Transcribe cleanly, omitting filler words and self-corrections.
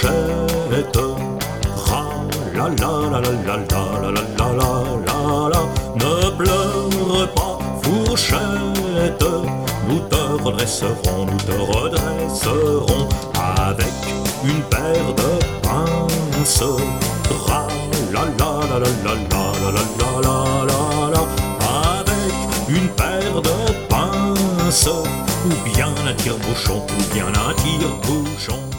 fourchette. Ra la la la la la la la la la la la. Ne pleure pas, fourchette. Nous te redresserons, nous te redresserons avec une paire de pinces. Ra la la la la la la la la la la la. Avec une paire de pinces, ou bien un tire-bouchon, ou bien un tire-bouchon.